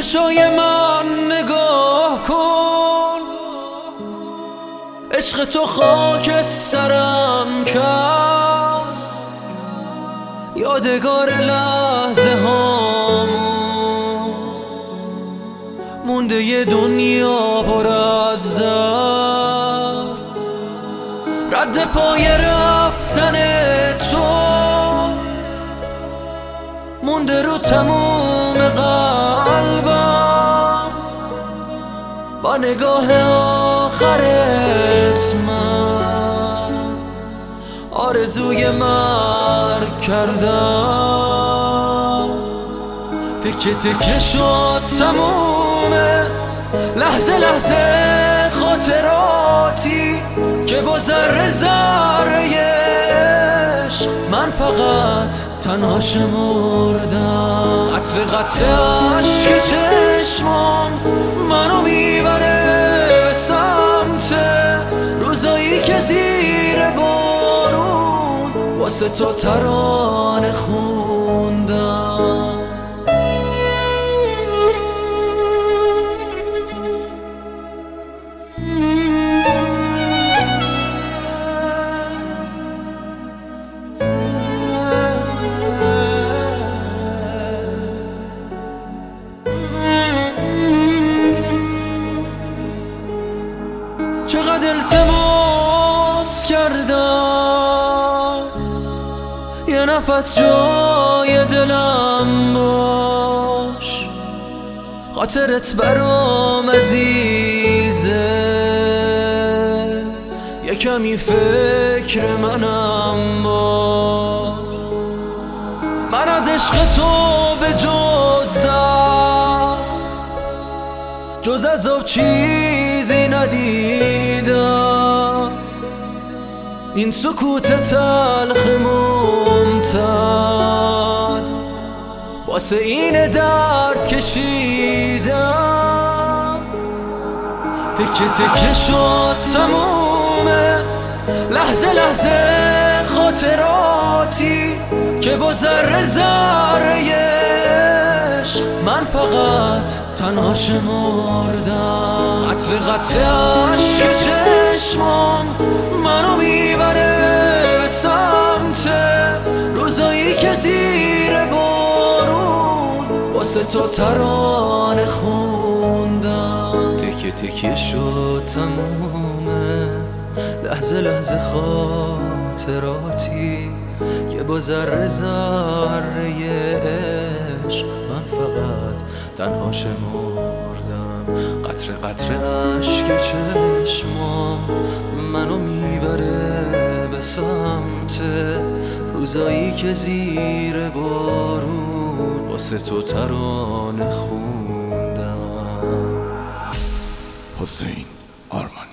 چشای من نگاه کن، عشق تو خاک سرم کرد، یادگار لحظه هامون مونده یه دنیا پر از درد. رد پای رفتن تو مونده رو تموم قلبم، با نگاه آخرت من آرزوی مرگ کردم. تکه تکه شد تمومه، لحظه لحظه خاطراتی که با ذره ذره عشق من فقط تنها شمردم. قطره قطره عشق چشمام منو میبره به سمت روزایی که زیر بارون واسه تو ترانه خوندم. چقدر التماس کردم یه نفس جای دلم باش، خاطرت برام عزیزه، یه کمی فکر منم باش. من از عشق تو به جز عذاب چیزی ندیدم. این سکوت تلخ ممتد واسه این درد کشیدم. تکه تکه شد تمومه، لحظه لحظه خاطراتی که با ذره ذره عشق من فقط تنها شمردم. قطره قطره عشق چشمام منو میبره به سمت روزایی که زیر بارون واسه تو ترانه خوندم. تکه تکه شد تمومه، لحظه لحظه خاطراتی که با ذره ذره عشق من فقط تنها شمردم. قطره قطره عشق چشمام منو میبره به سمت روزایی که زیر بارون واسه تو ترانه خوندم. حسین آرمان.